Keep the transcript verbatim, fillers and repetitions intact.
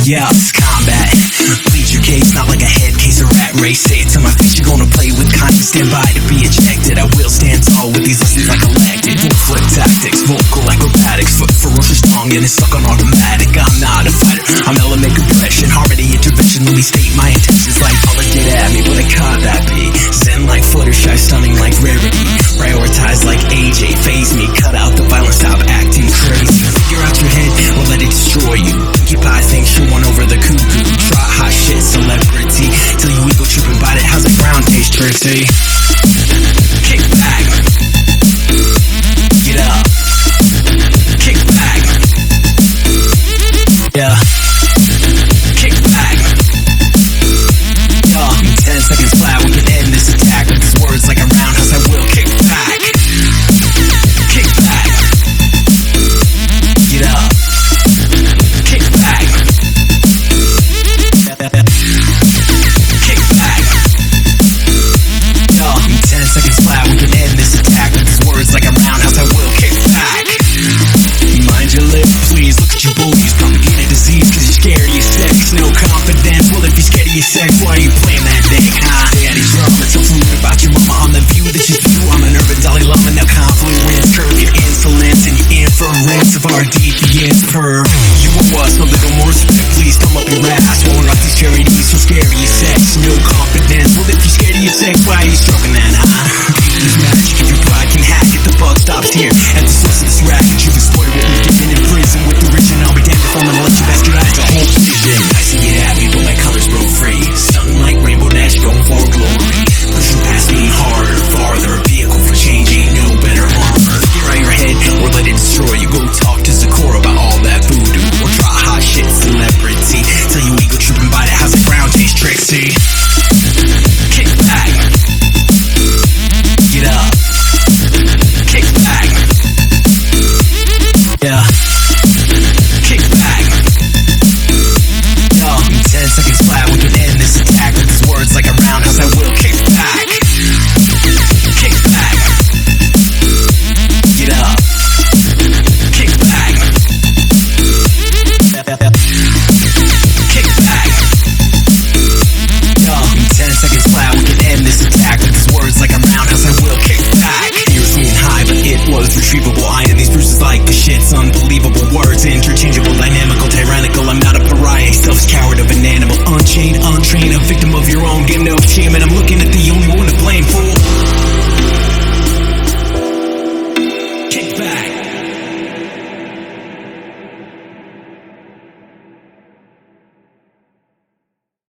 Yeah, it's combat. Plead your case, not like a head case or rat race. Say it to my face, you're gonna play with kindness. Stand by to be ejected. I will stand tall with these lessons like elected. Full flip tactics, vocal acrobatics. Foot ferocious tongue and it's stuck on automatic. I'm not a fighter, I'm element compression. Harmony intervention, let me state my intentions. Like all get at me, but I caught that beat. Zen like Fluttershy, stunning like rarity. Prioritize like A J, phase me. Cut out the violence, stop acting crazy. Figure out your head, or let it destroy you. Keep high things, show one over the cuckoo. Try hot shit, celebrity. Till you ego trip and bite it, how's the ground taste, Trixie? Kick back. Get up. Kick back. Yeah. Kick back. Yeah. In ten seconds flat, we can end this attack with these words like a roundhouse. I will kick back. Kick back. Get up. Kick back. Kick back. Yo, in ten seconds flat, we can end this attack with these words like a roundhouse. I will kick back. Mind your lips, please. Look at you bullies, propagate a disease cause you're scared of your sex. No confidence, well if you're scared of your sex, why are you playing that dick, huh? Daddy drama, so fluid about your mama on the view that you view. I'm an urban Dalai Lama, now confluence, curve your insolence and your inference of our deviance per